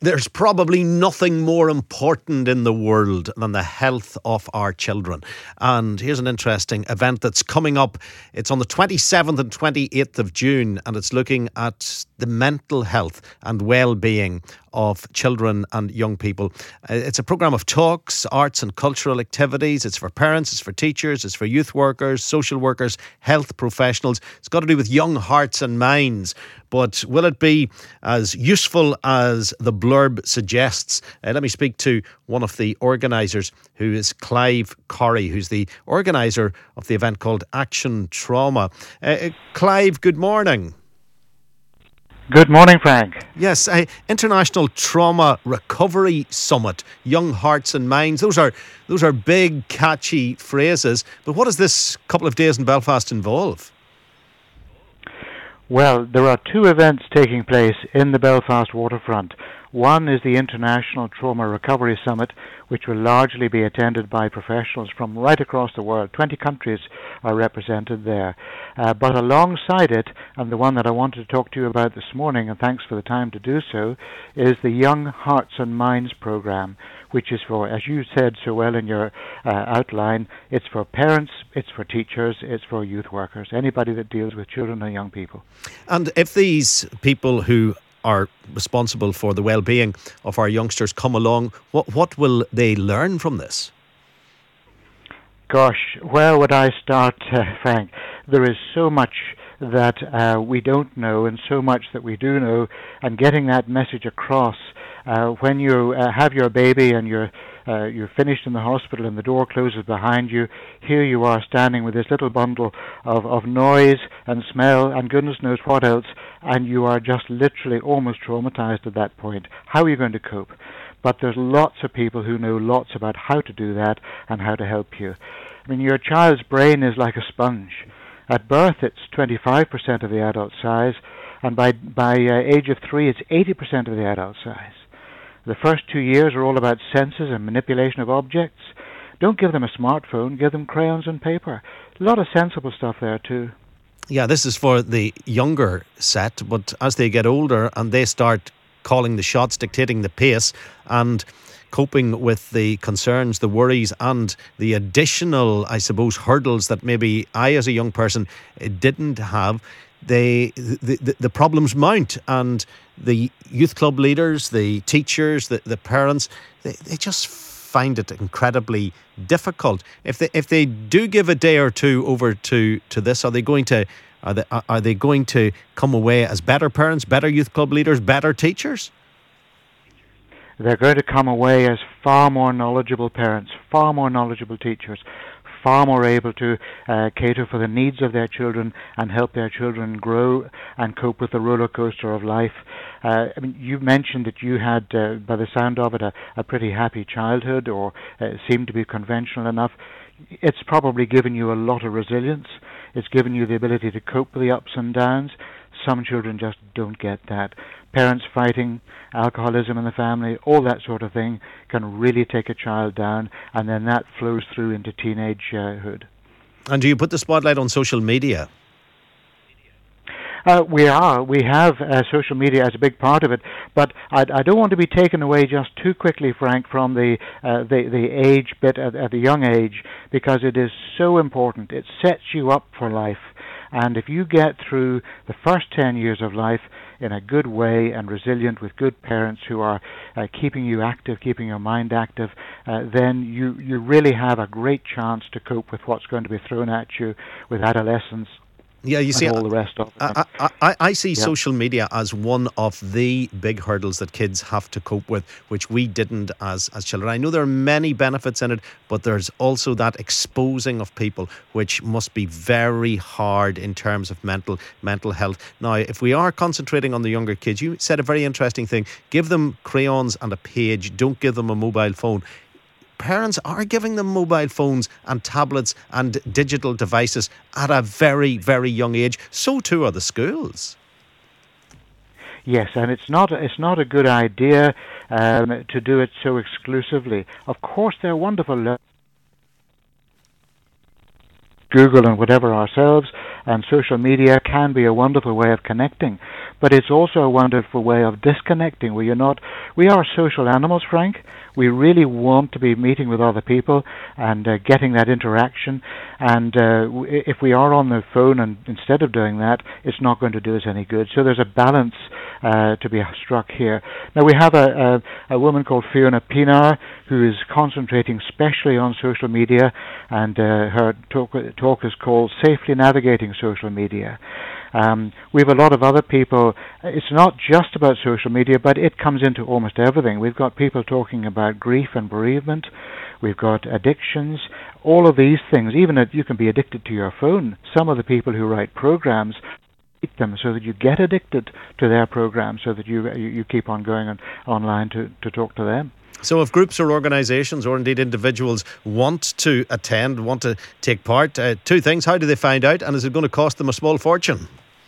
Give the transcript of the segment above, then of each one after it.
There's probably nothing more important in the world than the health of our children. And here's an interesting event that's coming up. It's on the 27th and 28th of June, and it's looking at the mental health and well-being of children and young people. It's a programme of talks, arts and cultural activities. It's for parents, it's for teachers, it's for youth workers, social workers, health professionals. It's got to do with young hearts and minds. But will it be as useful as the blurb suggests? Let me speak to one of the organisers, who is Clive Corrie, who's the organiser of the event called Action Trauma. Clive, good morning. Good morning, Frank. Yes, International Trauma Recovery Summit, Young Hearts and Minds. Those are big, catchy phrases. But what does this couple of days in Belfast involve? Well, there are two events taking place in the Belfast waterfront. One is the International Trauma Recovery Summit, which will largely be attended by professionals from right across the world. 20 countries are represented there. But alongside it, and the one that I wanted to talk to you about this morning, and thanks for the time to do so, is the Young Hearts and Minds program, which is for, as you said so well in your outline, it's for parents, it's for teachers, it's for youth workers, anybody that deals with children and young people. And if these people who are responsible for the well-being of our youngsters come along, what will they learn from this? Gosh, where would I start, Frank? There is so much that we don't know and so much that we do know, and getting that message across when you have your baby and you're finished in the hospital and the door closes behind you, here you are standing with this little bundle of noise and smell and goodness knows what else, and you are just literally almost traumatized at that point. How are you going to cope? But there's lots of people who know lots about how to do that and how to help you. I mean, your child's brain is like a sponge. At birth, it's 25% of the adult size, and by age of 3, it's 80% of the adult size. The first 2 years are all about senses and manipulation of objects. Don't give them a smartphone, give them crayons and paper. A lot of sensible stuff there too. Yeah, this is for the younger set, but as they get older and they start calling the shots, dictating the pace, and coping with the concerns, the worries, and the additional, I suppose, hurdles that maybe I, as a young person, didn't have, the problems mount, and the youth club leaders, the teachers, the parents, they just find it incredibly difficult. If they do give a day or two over to this, are they going to come away as better parents, better youth club leaders, better teachers? They're going to come away as far more knowledgeable parents, far more knowledgeable teachers, far more able to cater for the needs of their children and help their children grow and cope with the roller coaster of life. I mean, you mentioned that you had, by the sound of it, a pretty happy childhood, or seemed to be conventional enough. It's probably given you a lot of resilience. It's given you the ability to cope with the ups and downs. Some children just don't get that. Parents fighting, alcoholism in the family, all that sort of thing can really take a child down, and then that flows through into teenagehood. And do you put the spotlight on social media? We have social media as a big part of it, but I don't want to be taken away just too quickly, Frank, from the age bit at a young age, because it is so important. It sets you up for life. And if you get through the first 10 years of life in a good way and resilient with good parents who are keeping you active, keeping your mind active, then you really have a great chance to cope with what's going to be thrown at you with adolescence. Yeah, you see, all the rest of it. I see social media as one of the big hurdles that kids have to cope with, which we didn't as children. I know there are many benefits in it, but there's also that exposing of people, which must be very hard in terms of mental health. Now, if we are concentrating on the younger kids, you said a very interesting thing. Give them crayons and a page. Don't give them a mobile phone. Parents are giving them mobile phones and tablets and digital devices at a very, very young age. So too are the schools. Yes, and it's not a good idea to do it so exclusively. Of course, they're wonderful. Google and whatever ourselves, And social media can be a wonderful way of connecting, but it's also a wonderful way of disconnecting, where we are social animals, Frank. We really want to be meeting with other people and getting that interaction. And if we are on the phone and instead of doing that, it's not going to do us any good. So there's a balance to be struck here. Now we have a woman called Fiona Pinar who is concentrating specially on social media, and her talk is called Safely Navigating Social Media. We have a lot of other people. It's not just about social media, but it comes into almost everything. We've got people talking about grief and bereavement. We've got addictions. All of these things, even if you can be addicted to your phone. Some of the people who write programs write them so that you get addicted to their program, so that you keep on going online to talk to them. So if groups or organisations or indeed individuals want to attend, want to take part, two things: how do they find out, and is it going to cost them a small fortune?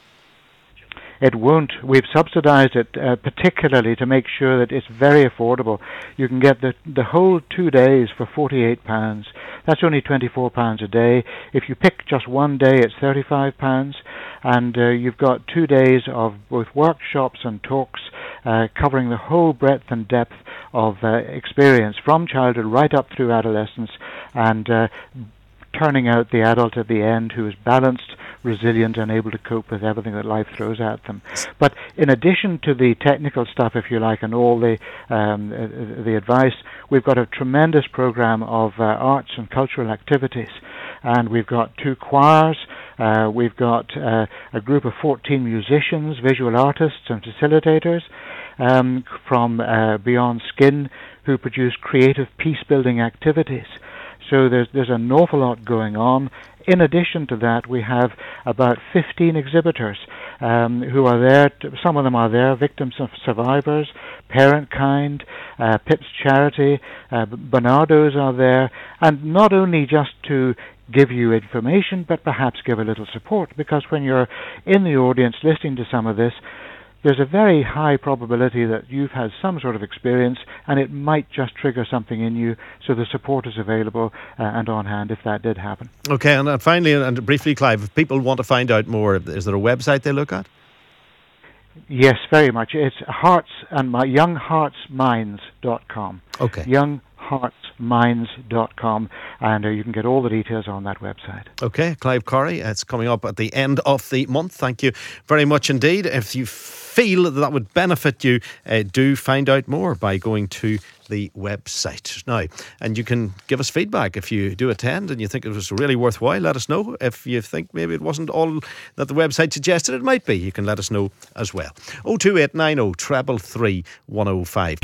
It won't. We've subsidised it particularly to make sure that it's very affordable. You can get the whole 2 days for £48. That's only £24 a day. If you pick just one day, it's £35. And you've got 2 days of both workshops and talks covering the whole breadth and depth of experience from childhood right up through adolescence, and turning out the adult at the end who is balanced, resilient, and able to cope with everything that life throws at them. But in addition to the technical stuff, if you like, and all the advice, we've got a tremendous program of arts and cultural activities. And we've got 2 choirs, we've got a group of 14 musicians, visual artists and facilitators from Beyond Skin, who produce creative peace-building activities. So there's an awful lot going on. In addition to that, we have about 15 exhibitors who are there. Some of them are there, victims of survivors, Parent Kind, Pips Charity, Bernardo's are there, and not only just to give you information, but perhaps give a little support, because when you're in the audience listening to some of this, there's a very high probability that you've had some sort of experience, and it might just trigger something in you, so the support is available and on hand if that did happen. Okay, and finally and briefly, Clive, if people want to find out more, is there a website they look at? Yes, very much. It's youngheartsminds.com. Okay. youngheartsminds.com, and you can get all the details on that website. Okay, Clive Corrie, it's coming up at the end of the month. Thank you very much indeed. If you feel that would benefit you, do find out more by going to the website now, and you can give us feedback if you do attend and you think it was really worthwhile. Let us know. If you think maybe it wasn't all that the website suggested it might be, you can let us know as well. 02890 333 105.